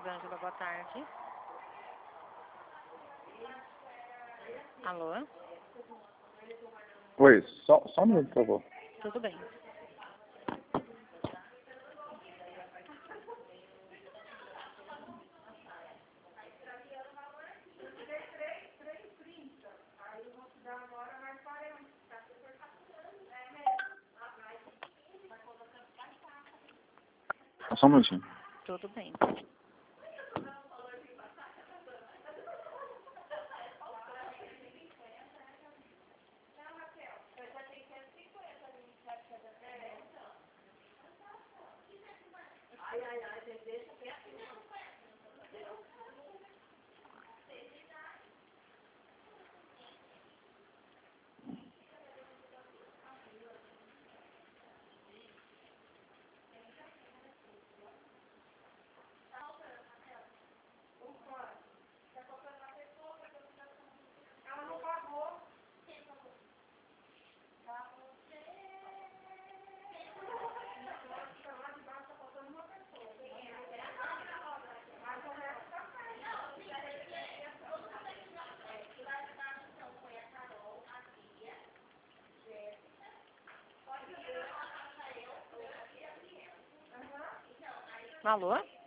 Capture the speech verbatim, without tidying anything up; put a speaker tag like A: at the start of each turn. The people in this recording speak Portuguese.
A: Rosângela, boa tarde. Alô?
B: Oi, só, só um minuto, por favor.
A: Tudo bem.
B: Só um minutinho.
A: Tudo bem. Alô?